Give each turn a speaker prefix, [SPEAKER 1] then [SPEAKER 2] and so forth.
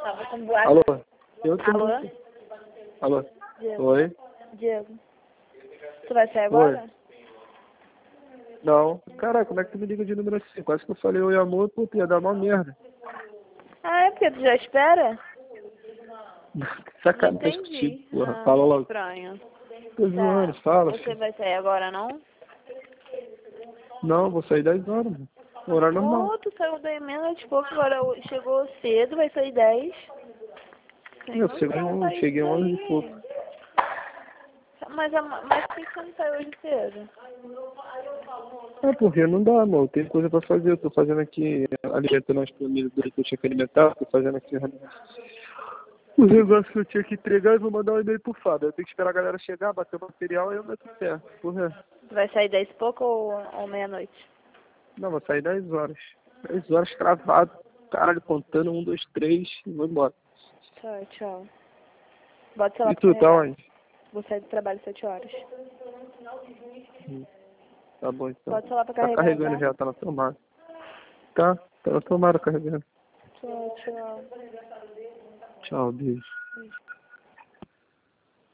[SPEAKER 1] Tava com buraco.
[SPEAKER 2] Alô? Eu tô...
[SPEAKER 1] Alô?
[SPEAKER 2] Alô?
[SPEAKER 1] Diego.
[SPEAKER 2] Oi?
[SPEAKER 1] Diego. Tu vai sair agora?
[SPEAKER 2] Oi. Não. Cara, como é que tu me liga de número assim? Quase que eu falei oi amor, pô, ia dar uma merda.
[SPEAKER 1] Ah, é porque tu já espera?
[SPEAKER 2] Que sacanagem
[SPEAKER 1] Entendi.
[SPEAKER 2] contigo, porra.
[SPEAKER 1] Ah,
[SPEAKER 2] Fala logo.
[SPEAKER 1] estranho.
[SPEAKER 2] Tô zoando, fala.
[SPEAKER 1] Você
[SPEAKER 2] Filho.
[SPEAKER 1] vai sair agora, não?
[SPEAKER 2] Não, vou sair 10 horas, mano. Horário normal.
[SPEAKER 1] Ô, tu saiu daí meia-noite e pouco, agora chegou cedo, vai sair 10. Tem
[SPEAKER 2] Eu
[SPEAKER 1] noção, tá
[SPEAKER 2] cheguei
[SPEAKER 1] isso
[SPEAKER 2] 11 e
[SPEAKER 1] aí.
[SPEAKER 2] pouco.
[SPEAKER 1] Mas por que você não saiu hoje cedo?
[SPEAKER 2] É porque não dá, mano. Tem coisa pra fazer. Eu tô fazendo aqui, alimentando as famílias do que eu tinha que alimentar. Tô fazendo aqui o negócio que eu tinha que entregar e vou mandar um e-mail pro Fábio. Eu tenho que esperar a galera chegar, bater o material e eu meto o pé. Porra.
[SPEAKER 1] Tu vai sair 10 e pouco ou meia-noite?
[SPEAKER 2] Não, vou sair 10 horas. 10 horas cravado. Caralho, contando 1, 2, 3 e vou embora.
[SPEAKER 1] Tchau, tchau. Bota o celular
[SPEAKER 2] E
[SPEAKER 1] pra
[SPEAKER 2] tu, tá
[SPEAKER 1] carregar.
[SPEAKER 2] onde?
[SPEAKER 1] Vou sair do trabalho 7 horas.
[SPEAKER 2] Tá bom, então.
[SPEAKER 1] Bota o celular pra
[SPEAKER 2] Tá
[SPEAKER 1] carregar,
[SPEAKER 2] carregando
[SPEAKER 1] tá?
[SPEAKER 2] já, tá na tomada. Tá na tomada carregando.
[SPEAKER 1] Tchau, tchau.
[SPEAKER 2] Tchau, beijo.